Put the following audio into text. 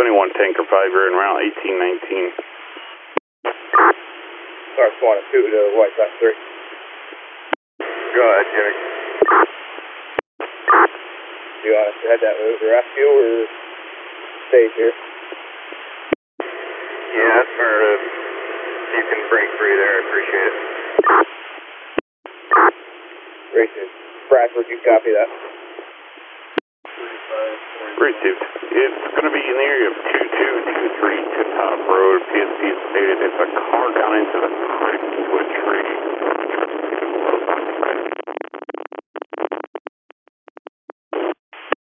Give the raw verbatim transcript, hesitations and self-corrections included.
twenty-one Tanker five, you're en route eighteen nineteen. Star Swan two to White Sox three. Go ahead, Jimmy. Do you want us to head that way to rescue or stay here? Yeah, that's for uh, if you can break free there, I appreciate it. Racing. Bradford, you copy that? Received. It's going to be in the area of two two two three Tip Top Road. P S P stated it's a car down into the creek into a tree.